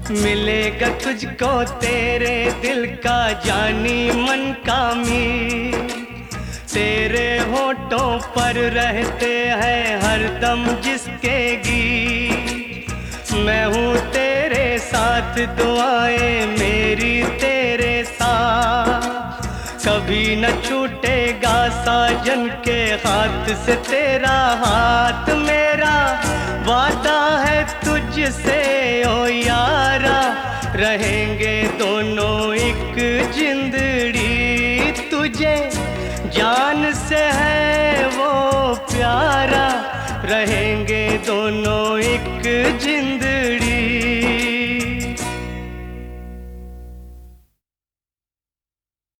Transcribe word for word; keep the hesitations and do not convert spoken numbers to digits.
मिलेगा तुझको तेरे दिल का जानी मन का मीत, तेरे होठों पर रहते हैं हरदम जिसके गीत। मैं हूँ तेरे साथ, दुआएं मेरी तेरे साथ, कभी न छूटेगा साजन के हाथ से तेरा हाथ। मेरा वादा है तुझसे ओ यारा, रहेंगे दोनों एक जिंदड़ी। तुझे जान से है वो प्यारा, रहेंगे दोनों एक जिंदड़ी।